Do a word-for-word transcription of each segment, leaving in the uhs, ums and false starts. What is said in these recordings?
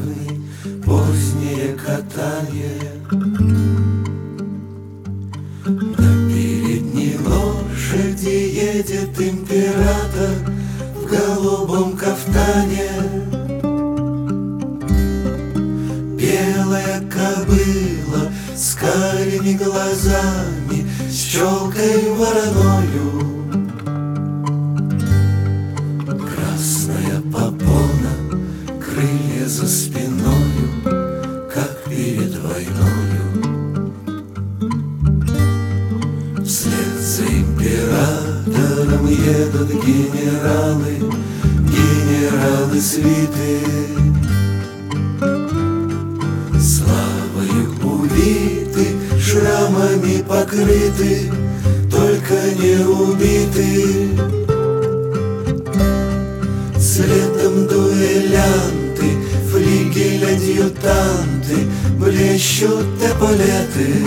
нервный, позднее катанье. На передней лошади едет император в голубом кафтане. Белая кобыла с карими глазами, с челкой вороною. Красная попона, крылья за спиною, как перед войною. Вслед за императором едут генералы, генералы свиты. Славою увиты, шрамами покрыты, только не убиты. Следом дуэлянты, флигель-адъютанты, блещут эполеты.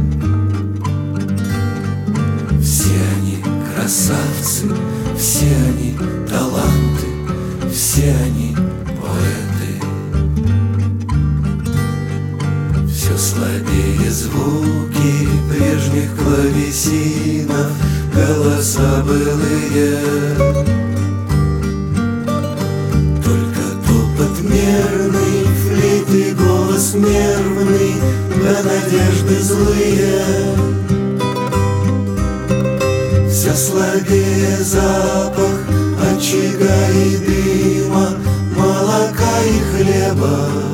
Все они красавцы, все они таланты, все они поэты. Все слабее звуки прежних клавесинов, голоса былые. Мерный флейты, голос нервный, да надежды злые. Все слабее запах очага и дыма, молока и хлеба.